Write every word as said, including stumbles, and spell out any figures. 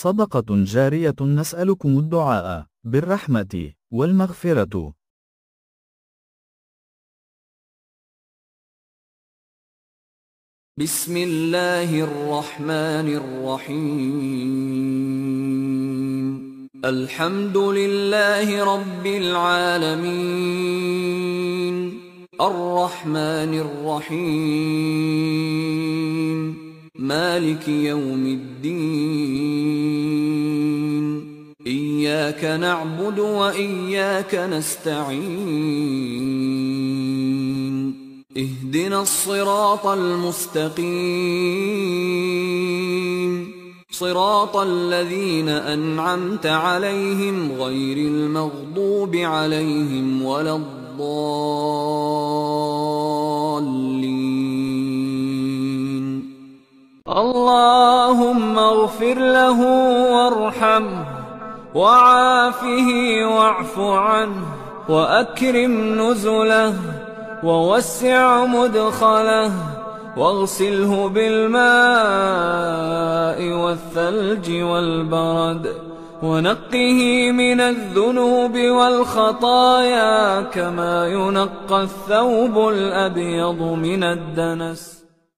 صدقة جارية نسألكم الدعاء بالرحمة والمغفرة. بسم الله الرحمن الرحيم. الحمد لله رب العالمين، الرحمن الرحيم، مالك يوم الدين. إياك نعبد وإياك نستعين. اهدنا الصراط المستقيم، صراط الذين أنعمت عليهم غير المغضوب عليهم ولا الضالين. اللهم اغفر له وارحمه وعافه واعف عنه وأكرم نزله ووسع مدخله واغسله بالماء والثلج والبرد ونقه من الذنوب والخطايا كما ينقى الثوب الأبيض من الدنس.